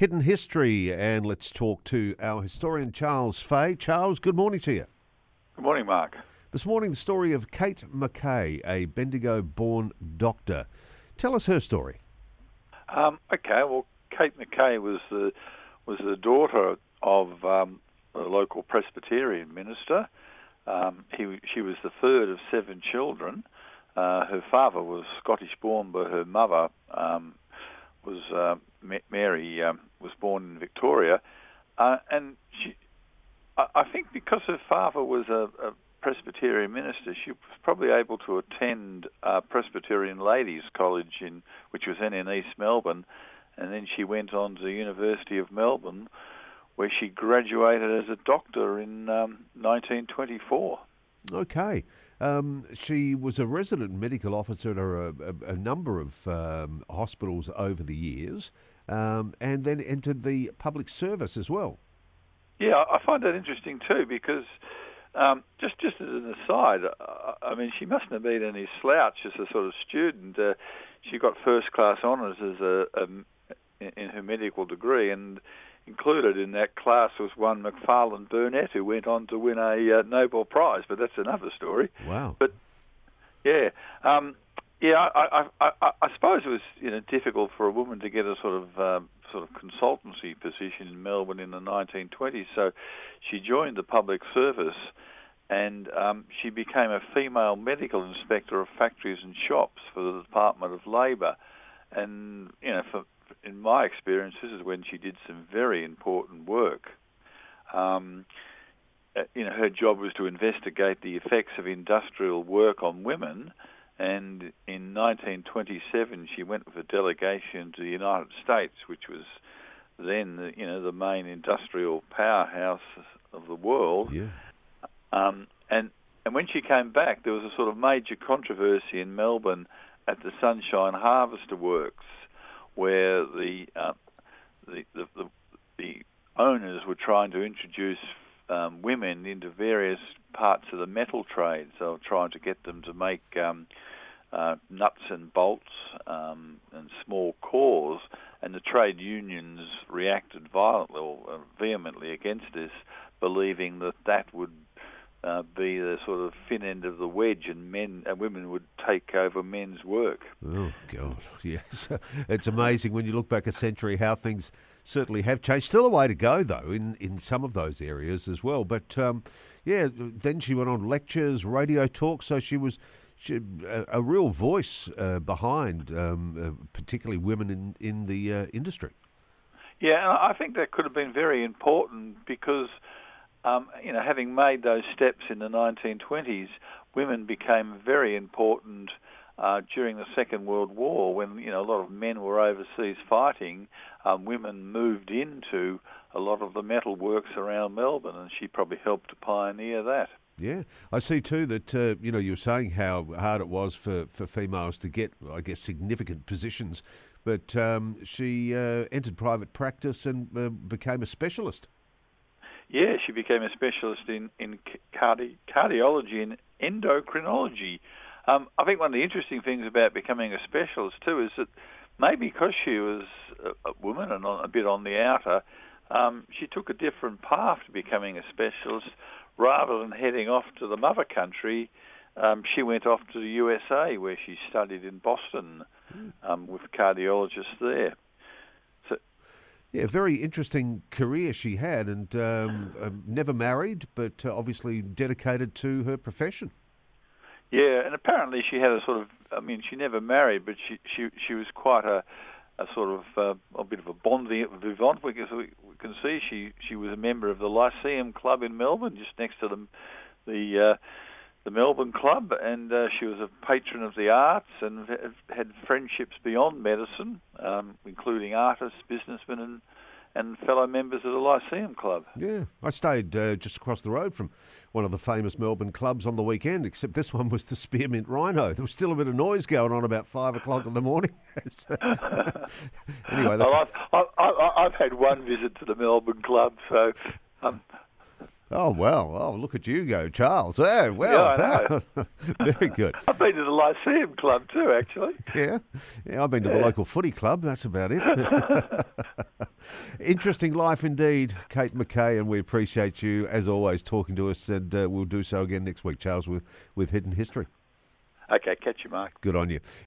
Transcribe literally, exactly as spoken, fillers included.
Hidden History, and let's talk to our historian Charles Fay. Charles, good morning to you. Good morning, Mark. This morning, the story of Kate Mackay, a Bendigo-born doctor. Tell us her story. Um, okay, well, Kate Mackay was the was the daughter of um, a local Presbyterian minister. Um, he, she was the third of seven children. Uh, her father was Scottish-born, but her mother um, was uh, Mary. Um, was born in Victoria, uh, and she, I, I think, because her father was a, a Presbyterian minister, she was probably able to attend uh, Presbyterian Ladies' College, in which was then in East Melbourne, and then she went on to the University of Melbourne, where she graduated as a doctor in um, nineteen twenty-four. Okay. Um, she was a resident medical officer at a, a, a number of um, hospitals over the years, um, and then entered the public service as well. Yeah, I find that interesting too, because um, just just as an aside, I, I mean, she mustn't have been any slouch as a sort of student. Uh, she got first class honours as a, a in her medical degree, and included in that class was one Macfarlane Burnett, who went on to win a uh, Nobel Prize, but that's another story. Wow. But yeah, um, yeah, I, I, I, I suppose it was you know difficult for a woman to get a sort of um, sort of consultancy position in Melbourne in the nineteen twenties. So she joined the public service, and um, she became a female medical inspector of factories and shops for the Department of Labour. And you know, for in my experience, this is when she did some very important work. Um, you know, her job was to investigate the effects of industrial work on women, and in nineteen twenty-seven she went with a delegation to the United States, which was then, the, you know, the main industrial powerhouse of the world. Yeah. Um, and and when she came back, there was a sort of major controversy in Melbourne at the Sunshine Harvester Works, where the, uh, the, the the the owners were trying to introduce um, women into various parts of the metal trade. So trying to get them to make um, uh, nuts and bolts um, and small cores, and the trade unions reacted violently or uh, vehemently against this, believing that that would Uh, be the sort of thin end of the wedge, and men and women would take over men's work. Oh, God, yes. It's amazing when you look back a century how things certainly have changed. Still a way to go, though, in, in some of those areas as well. But, um, yeah, then she went on lectures, radio talks, so she was she, a, a real voice uh, behind um, uh, particularly women in, in the uh, industry. Yeah, and I think that could have been very important because Um, you know, having made those steps in the nineteen twenties, women became very important uh, during the Second World War, when you know a lot of men were overseas fighting. Um, women moved into a lot of the metal works around Melbourne, and she probably helped to pioneer that. Yeah, I see too that uh, you know you were saying how hard it was for, for females to get, I guess, significant positions, but um, she uh, entered private practice and uh, became a specialist. Yeah, she became a specialist in, in cardi- cardiology and endocrinology. Um, I think one of the interesting things about becoming a specialist, too, is that maybe because she was a, a woman and on, a bit on the outer, um, she took a different path to becoming a specialist. Rather than heading off to the mother country, um, she went off to the U S A, where she studied in Boston um, with cardiologists there. Yeah, very interesting career she had, and um, uh, never married, but uh, obviously dedicated to her profession. Yeah, and apparently she had a sort of, I mean, she never married, but she she, she was quite a, a sort of, uh, a bit of a bon vivant, because we, we can see she, she was a member of the Lyceum Club in Melbourne, just next to the, the, uh, the Melbourne Club, and uh, she was a patron of the arts and had friendships beyond medicine, um, including artists, businessmen, and, and fellow members of the Lyceum Club. Yeah, I stayed uh, just across the road from one of the famous Melbourne clubs on the weekend, except this one was the Spearmint Rhino. There was still a bit of noise going on about five o'clock in the morning. Anyway, that's... well, I've, I've, I've had one visit to the Melbourne Club, so... Um, Oh, well. Oh, look at you go, Charles. Oh, well. Yeah, I know. Very good. I've been to the Lyceum Club too, actually. Yeah. Yeah, I've been to yeah. the local footy club. That's about it. Interesting life indeed, Kate McKay, and we appreciate you, as always, talking to us, and uh, we'll do so again next week, Charles, with, with Hidden History. Okay, catch you, Mark. Good on you.